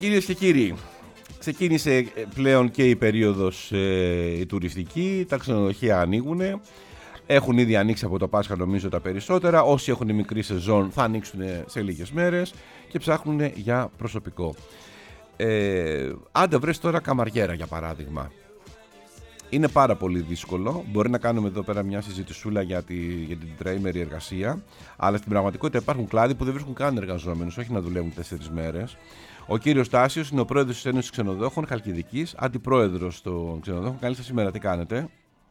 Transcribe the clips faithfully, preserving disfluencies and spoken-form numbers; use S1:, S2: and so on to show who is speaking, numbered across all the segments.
S1: Κυρίες και κύριοι, ξεκίνησε πλέον και η περίοδος ε, η τουριστική, τα ξενοδοχεία ανοίγουν, έχουν ήδη ανοίξει από το Πάσχα νομίζω τα περισσότερα, όσοι έχουν μικρή σεζόν θα ανοίξουν σε λίγες μέρες και ψάχνουν για προσωπικό. Ε, άντε βρες τώρα καμαριέρα για παράδειγμα. Είναι πάρα πολύ δύσκολο. Μπορεί να κάνουμε εδώ πέρα μια συζητησούλα για, τη, για την τετραήμερη εργασία, αλλά στην πραγματικότητα υπάρχουν κλάδοι που δεν βρίσκουν καν εργαζόμενους, όχι να δουλεύουν τέσσερις μέρες. Ο κύριος Τάσιος είναι ο πρόεδρος της Ένωσης Ξενοδόχων Χαλκιδικής, αντιπρόεδρος των ξενοδόχων. Καλή σας ημέρα, τι κάνετε?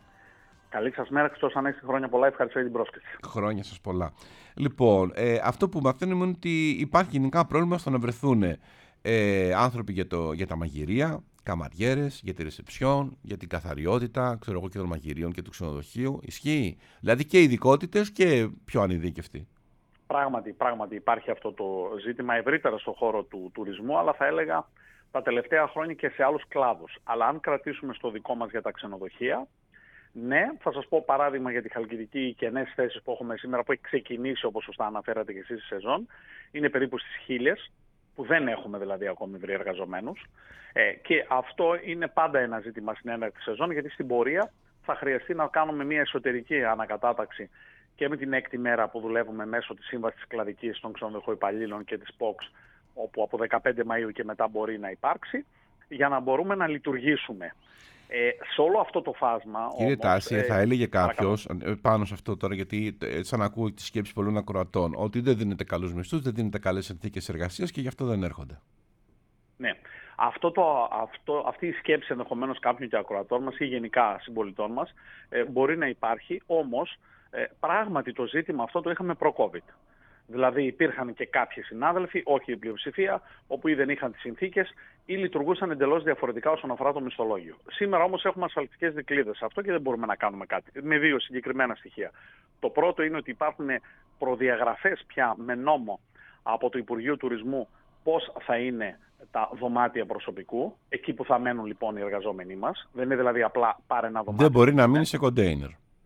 S2: Καλή σας μέρα, Χριστός Ανέστη, χρόνια πολλά, ευχαριστώ για την πρόσκληση.
S1: Χρόνια σας πολλά. Λοιπόν, ε, αυτό που μαθαίνουμε είναι ότι υπάρχει γενικά πρόβλημα στο να βρεθούν ε, άνθρωποι για, το, για τα μαγειρία, καμαριέρες, για τη ρεσεψιόν, για την καθαριότητα, ξέρω εγώ, και των μαγειρίων και του ξενοδοχείου. Ισχύει? Δηλαδή και ειδικότητες και πιο ανειδίκευτοι.
S2: Πράγματι, πράγματι υπάρχει αυτό το ζήτημα ευρύτερα στον χώρο του τουρισμού, αλλά θα έλεγα τα τελευταία χρόνια και σε άλλους κλάδους. Αλλά αν κρατήσουμε στο δικό μας για τα ξενοδοχεία, ναι, θα σας πω παράδειγμα για τη Χαλκιδική, οι κενές θέσεις που έχουμε σήμερα, που έχει ξεκινήσει όπως σωστά αναφέρατε και εσείς η σεζόν, είναι περίπου στις χίλιες, που δεν έχουμε δηλαδή ακόμη βρει εργαζομένους. Ε, και αυτό είναι πάντα ένα ζήτημα στην έναρξη σεζόν, γιατί στην πορεία θα χρειαστεί να κάνουμε μια εσωτερική ανακατάταξη και με την έκτη μέρα που δουλεύουμε μέσω της σύμβασης της κλαδικής των ξενοδοχοϊπαλλήλων και της πόξ, όπου από δεκαπέντε Μαΐου και μετά μπορεί να υπάρξει, για να μπορούμε να λειτουργήσουμε. Ε, σε όλο αυτό το φάσμα.
S1: Κύριε
S2: όμως,
S1: Τάση,
S2: ε,
S1: θα έλεγε κάποιος πάνω σε αυτό τώρα, γιατί σαν ακούω τη σκέψη πολλών ακροατών, ότι δεν δίνετε καλούς μισθούς, δεν δίνετε καλές συνθήκες εργασίας και γι' αυτό δεν έρχονται.
S2: Ναι. Αυτό το, αυτό, αυτή η σκέψη ενδεχομένως κάποιων και ακροατών μας ή γενικά συμπολιτών μας ε, μπορεί να υπάρχει, όμως ε, πράγματι το ζήτημα αυτό το είχαμε προ-COVID. Δηλαδή υπήρχαν και κάποιοι συνάδελφοι, όχι η πλειοψηφία, όπου ή δεν είχαν τις συνθήκες ή λειτουργούσαν εντελώς διαφορετικά όσον αφορά το μισθολόγιο. Σήμερα όμως έχουμε ασφαλιστικές δικλείδες σε αυτό και δεν μπορούμε να κάνουμε κάτι. Με δύο συγκεκριμένα στοιχεία. Το πρώτο είναι ότι υπάρχουν προδιαγραφές πια με νόμο από το Υπουργείο Τουρισμού πώς θα είναι τα δωμάτια προσωπικού, εκεί που θα μένουν λοιπόν οι εργαζόμενοι μας. Δεν είναι δηλαδή απλά πάρε ένα δωμάτιο.
S1: Δεν μπορεί να μείνει σε κοντέινερ.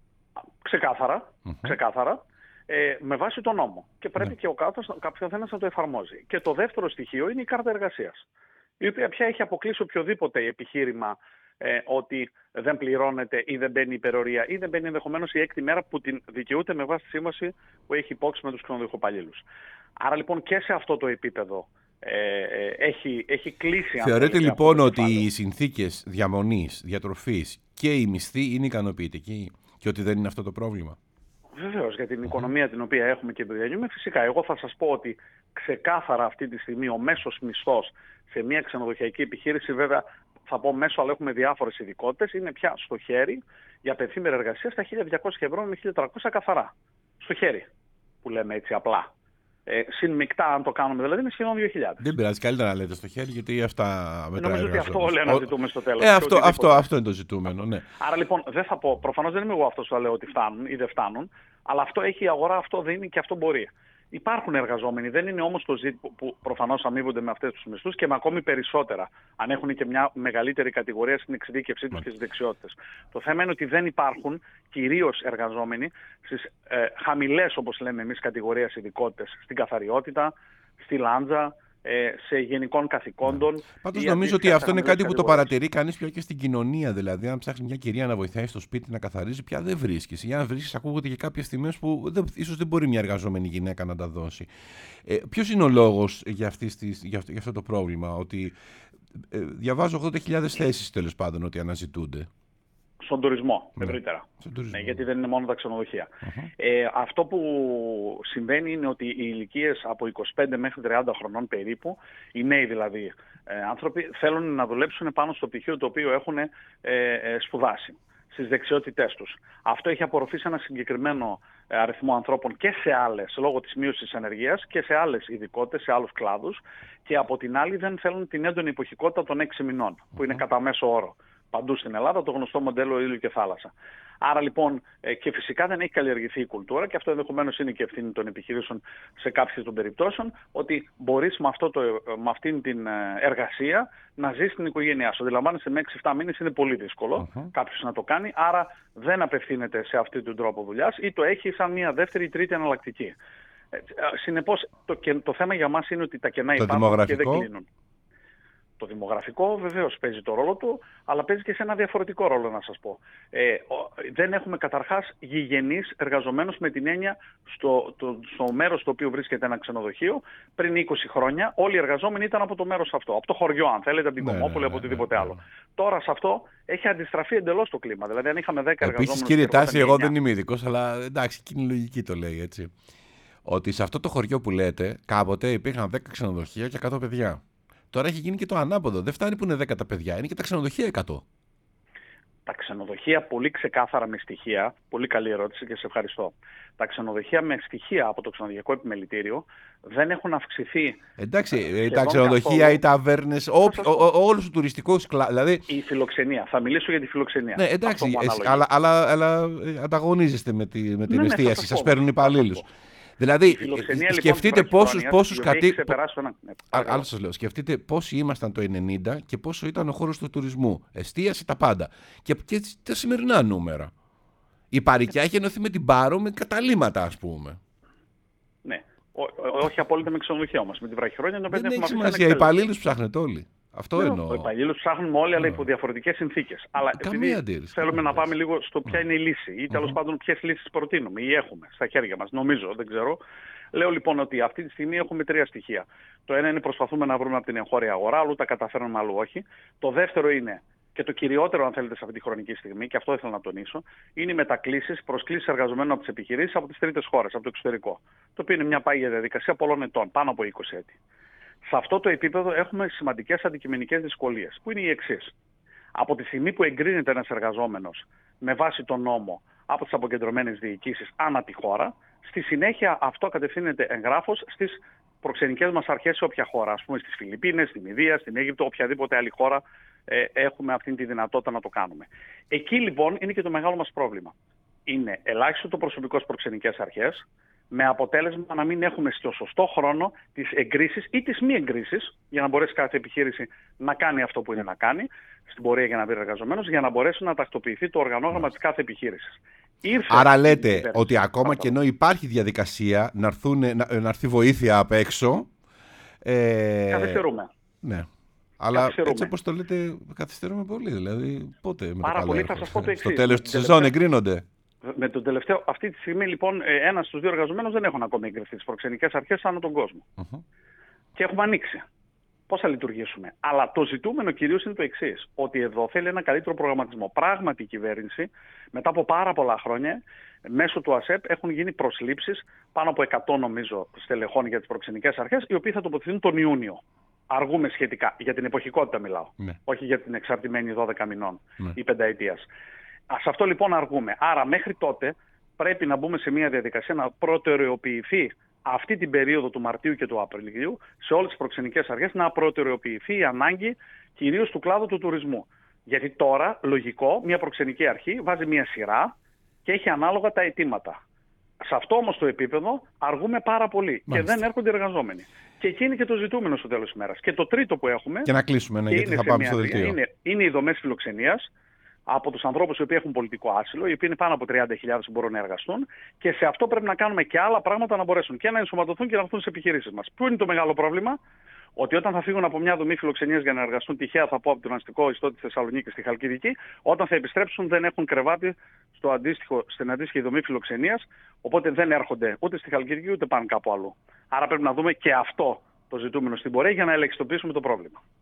S2: Ξεκάθαρα,
S1: Mm-hmm.
S2: ξεκάθαρα. Ε, με βάση τον νόμο. Και πρέπει
S1: Ναι.
S2: και ο καθένας να το εφαρμόζει. Και το δεύτερο στοιχείο είναι η κάρτα εργασίας, η οποία πια έχει αποκλείσει οποιοδήποτε επιχείρημα ε, ότι δεν πληρώνεται ή δεν μπαίνει υπερορία ή δεν μπαίνει ενδεχομένως η έκτη μέρα που την δικαιούται με βάση τη σύμβαση που έχει υπόξει με τους ξενοδοχοπαλλήλους. Άρα λοιπόν και σε αυτό το επίπεδο ε, ε, έχει, έχει κλείσει.
S1: Θεωρείτε λοιπόν ότι οι συνθήκες διαμονής, διατροφής και η μισθή είναι ικανοποιητικοί και ότι δεν είναι αυτό το πρόβλημα?
S2: Βεβαίως, για την οικονομία την οποία έχουμε και διανύουμε, φυσικά. Εγώ θα σας πω ότι ξεκάθαρα αυτή τη στιγμή ο μέσος μισθός σε μια ξενοδοχειακή επιχείρηση, βέβαια θα πω μέσο, αλλά έχουμε διάφορες ειδικότητες, είναι πια στο χέρι για πενθήμερη εργασία στα χίλια διακόσια ευρώ με χίλια τριακόσια καθαρά. Στο χέρι, που λέμε έτσι απλά. Ε, συν μεικτά, αν το κάνουμε δηλαδή, είναι σχεδόν δύο χιλιάδες.
S1: Δεν πειράζει, καλύτερα να λέτε στο χέρι, γιατί αυτά μετά.
S2: Νομίζω ότι αυτό όλοι αναζητούμε στο τέλος.
S1: Ε, αυτό, αυτό, αυτό είναι το ζητούμενο, ναι.
S2: Άρα λοιπόν δεν θα πω, προφανώς δεν είμαι εγώ αυτός που θα λέω ότι φτάνουν ή δεν φτάνουν, αλλά αυτό έχει η αγορά, αυτό δίνει και αυτό μπορεί. Υπάρχουν εργαζόμενοι, δεν είναι όμως το ζήτημα που προφανώς αμείβονται με αυτές τους μισθούς και με ακόμη περισσότερα, αν έχουν και μια μεγαλύτερη κατηγορία στην εξειδίκευσή τους και στις δεξιότητες. Το θέμα είναι ότι δεν υπάρχουν κυρίως εργαζόμενοι στις ε, χαμηλές, όπως λέμε εμείς, κατηγορίες ειδικότητες, στην καθαριότητα, στη λάντζα, σε γενικών καθηκόντων.
S1: Πάντως νομίζω ότι αυτό είναι κάτι που το παρατηρεί κανείς πια και στην κοινωνία. Δηλαδή, αν ψάχνει μια κυρία να βοηθάει στο σπίτι να καθαρίζει, πια δεν βρίσκεις. Για να βρίσκεις, ακούγονται και κάποιες τιμές που δεν, ίσως δεν μπορεί μια εργαζόμενη γυναίκα να τα δώσει. Ε, ποιος είναι ο λόγος για, αυτής της, για, αυτό, για αυτό το πρόβλημα? Ότι ε, διαβάζω ογδόντα χιλιάδες θέσεις τέλος πάντων ότι αναζητούνται.
S2: Στον τουρισμό,
S1: ναι.
S2: ευρύτερα.
S1: Στον τουρισμό.
S2: Ναι, γιατί δεν είναι μόνο τα ξενοδοχεία.
S1: Uh-huh.
S2: Ε, αυτό που συμβαίνει είναι ότι οι ηλικίες από είκοσι πέντε μέχρι τριάντα χρονών περίπου, οι νέοι δηλαδή ε, άνθρωποι, θέλουν να δουλέψουν πάνω στο πτυχίο το οποίο έχουν ε, ε, σπουδάσει, στις δεξιότητές τους. Αυτό έχει απορροφήσει ένα συγκεκριμένο αριθμό ανθρώπων και σε άλλες, λόγω της μείωσης της ανεργίας, και σε άλλες ειδικότητες, σε άλλους κλάδους, και από την άλλη δεν θέλουν την έντονη εποχικότητα των έξι μηνών, που είναι κατά μέσο όρο παντού στην Ελλάδα, το γνωστό μοντέλο ήλιο και θάλασσα. Άρα λοιπόν, και φυσικά δεν έχει καλλιεργηθεί η κουλτούρα, και αυτό ενδεχομένως είναι και ευθύνη των επιχειρήσεων σε κάποιες των περιπτώσεων, ότι μπορείς με, αυτό το, με αυτήν την εργασία να ζεις την οικογένειά σου. Αντιλαμβάνεσαι, με έξι εφτά μήνες είναι πολύ δύσκολο uh-huh. κάποιος να το κάνει, άρα δεν απευθύνεται σε αυτόν τον τρόπο δουλειάς ή το έχει σαν μια δεύτερη ή τρίτη εναλλακτική. Συνεπώς, το, το θέμα για μας είναι ότι τα κενά
S1: το
S2: υπάρχουν και δεν κλείνουν. Το δημογραφικό βεβαίως παίζει το ρόλο του, αλλά παίζει και σε ένα διαφορετικό ρόλο, να σας πω. Ε, ο, δεν έχουμε καταρχάς γηγενείς εργαζομένους με την έννοια στο, το, στο μέρος στο οποίο βρίσκεται ένα ξενοδοχείο. Πριν είκοσι χρόνια όλοι οι εργαζόμενοι ήταν από το μέρος αυτό, από το χωριό αν θέλετε, από την Κομόπολη, ναι, ναι, από οτιδήποτε ναι, ναι, ναι. άλλο. Τώρα σε αυτό έχει αντιστραφεί εντελώς το κλίμα. Δηλαδή αν είχαμε δέκα εργαζόμενους...
S1: Επίσης κύριε Τάση, εγώ δεν είμαι ειδικός, αλλά εντάξει, και είναι λογική το λέει έτσι. Ότι σε αυτό το χωριό που λέτε, κάποτε υπήρχαν δέκα ξενοδοχεία και εκατό παιδιά. Τώρα έχει γίνει και το ανάποδο. Δεν φτάνει που είναι δέκα τα παιδιά, είναι και τα ξενοδοχεία εκατό.
S2: Τα ξενοδοχεία πολύ ξεκάθαρα με στοιχεία, πολύ καλή ερώτηση και σε ευχαριστώ. Τα ξενοδοχεία με στοιχεία από το ξενοδοχειακό επιμελητήριο δεν έχουν αυξηθεί.
S1: Εντάξει, τα ξενοδοχεία, οι ταβέρνες, όλος ο τουριστικός κλάδος. Δηλαδή...
S2: Η φιλοξενία. Θα μιλήσω για τη φιλοξενία.
S1: Ναι, εντάξει, αλλά, αλλά, αλλά ανταγωνίζεστε με, τη, με την ναι, εστίαση. Ναι, σας παίρνουν υπαλλήλους. Δηλαδή, σκεφτείτε λοιπόν, πόσους, πόσους κατοίκους. Άλλο σας λέω, σκεφτείτε πόσοι ήμασταν το ενενήντα και πόσο ήταν ο χώρος του τουρισμού. Εστίαση, τα πάντα. Και, και τα σημερινά νούμερα. Η Παρικιά έχει ενωθεί με την Πάρο με καταλύματα, ας πούμε.
S2: Ναι. Ό, ό, όχι απόλυτα με ξενοδοχεία όμως. Με την βραχυχρόνια το
S1: δεν έχει σημασία. Οι υπαλλήλους ψάχνετε όλοι. Αυτό
S2: ναι,
S1: εννοώ.
S2: Οι υπαλλήλους ψάχνουμε όλοι, αλλά υπό διαφορετικές συνθήκες. Αλλά επειδή αντίρρηση, θέλουμε να πάμε λίγο στο ποια είναι η λύση ή τέλος πάντων ποιες λύσεις προτείνουμε ή έχουμε στα χέρια μας, νομίζω, δεν ξέρω. Λέω λοιπόν ότι αυτή τη στιγμή έχουμε τρία στοιχεία. Το ένα είναι προσπαθούμε να βρούμε από την εγχώρια αγορά, αλλού τα καταφέρνουμε, αλλού όχι. Το δεύτερο είναι, και το κυριότερο αν θέλετε σε αυτή τη χρονική στιγμή, και αυτό ήθελα να τονίσω, είναι οι μετακλήσεις, προσκλήσεις εργαζομένων από τις επιχειρήσεις από τις τρίτες χώρες, από το εξωτερικό. Το οποίο είναι μια πάγια διαδικασία πολλών ετών, πάνω από είκοσι έτη. Σε αυτό το επίπεδο έχουμε σημαντικές αντικειμενικές δυσκολίες, που είναι οι εξής. Από τη στιγμή που εγκρίνεται ένας εργαζόμενος με βάση τον νόμο από τις αποκεντρωμένες διοικήσεις ανά τη χώρα, στη συνέχεια αυτό κατευθύνεται εγγράφος στις προξενικές μας αρχές σε όποια χώρα, ας πούμε στις Φιλιππίνες, στην Ινδία, στην Αίγυπτο, οποιαδήποτε άλλη χώρα ε, έχουμε αυτή τη δυνατότητα να το κάνουμε. Εκεί λοιπόν είναι και το μεγάλο μας πρόβλημα. Είναι ελάχιστο το προσωπικό στις προξενικές αρχές, με αποτέλεσμα να μην έχουμε στο σωστό χρόνο τις εγκρίσεις ή τις μη εγκρίσεις, για να μπορέσει κάθε επιχείρηση να κάνει αυτό που είναι να κάνει, στην πορεία για να μπει εργαζομένος, για να μπορέσει να τακτοποιηθεί το οργανόγραμμα της κάθε επιχείρησης. Ήρθε
S1: Άρα λέτε ότι ακόμα και ενώ υπάρχει διαδικασία να, έρθουν, να, να έρθει βοήθεια απ' έξω...
S2: Ε... Καθυστερούμε.
S1: Ναι. Αλλά έτσι όπως το λέτε, καθυστερούμε πολύ. Δηλαδή, πότε με
S2: Πάρα
S1: το
S2: πολύ, θα σας πω το εξής.
S1: Στο τέλος της σεζόν εγκρίνονται.
S2: Με τον τελευταίο, αυτή τη στιγμή λοιπόν ένας στους δύο εργαζομένους δεν έχουν ακόμη εγκριθεί στις προξενικές αρχές ανά τον κόσμο. Uh-huh. Και έχουμε ανοίξει. Πώς θα λειτουργήσουμε. Αλλά το ζητούμενο κυρίως είναι το εξής. Ότι εδώ θέλει ένα καλύτερο προγραμματισμό. Πράγματι η κυβέρνηση μετά από πάρα πολλά χρόνια μέσω του ΑΣΕΠ έχουν γίνει προσλήψεις πάνω από εκατό νομίζω στελεχών για τις προξενικές αρχές, οι οποίοι θα τοποθετηθούν τον Ιούνιο. Αργούμε σχετικά. Για την εποχικότητα μιλάω. Ναι. Όχι για την εξαρτημένη δώδεκα μηνών ναι. ή πενταετίας. Σε αυτό λοιπόν αργούμε. Άρα μέχρι τότε πρέπει να μπούμε σε μια διαδικασία να προτεραιοποιηθεί αυτή την περίοδο του Μαρτίου και του Απριλίου σε όλες τις προξενικές αρχές να προτεραιοποιηθεί η ανάγκη κυρίως του κλάδου του τουρισμού. Γιατί τώρα, λογικό, μια προξενική αρχή βάζει μια σειρά και έχει ανάλογα τα αιτήματα. Σε αυτό όμως το επίπεδο αργούμε πάρα πολύ. Μάλιστα. Και δεν έρχονται εργαζόμενοι. Και εκεί είναι και το ζητούμενο στο τέλος της ημέρας. Και το τρίτο που έχουμε.
S1: Και να κλείσουμε, ναι, γιατί θα πάμε στο δελτίο.
S2: Είναι, είναι οι δομές φιλοξενίας. Από τους ανθρώπους οι οποίοι έχουν πολιτικό άσυλο, οι οποίοι είναι πάνω από τριάντα χιλιάδες που μπορούν να εργαστούν, και σε αυτό πρέπει να κάνουμε και άλλα πράγματα να μπορέσουν και να ενσωματωθούν και να έρθουν στις επιχειρήσεις μας. Πού είναι το μεγάλο πρόβλημα? Ότι όταν θα φύγουν από μια δομή φιλοξενίας για να εργαστούν, τυχαία θα πω από τον αστικό ιστό της Θεσσαλονίκης στη Χαλκιδική, όταν θα επιστρέψουν δεν έχουν κρεβάτι στο αντίστοιχο, στην αντίστοιχη δομή φιλοξενίας, οπότε δεν έρχονται ούτε στη Χαλκιδική ούτε πάνε κάπου αλλού. Άρα πρέπει να δούμε και αυτό το ζητούμενο στην πορεία για να ελεγχιστοποιήσουμε το πρόβλημα.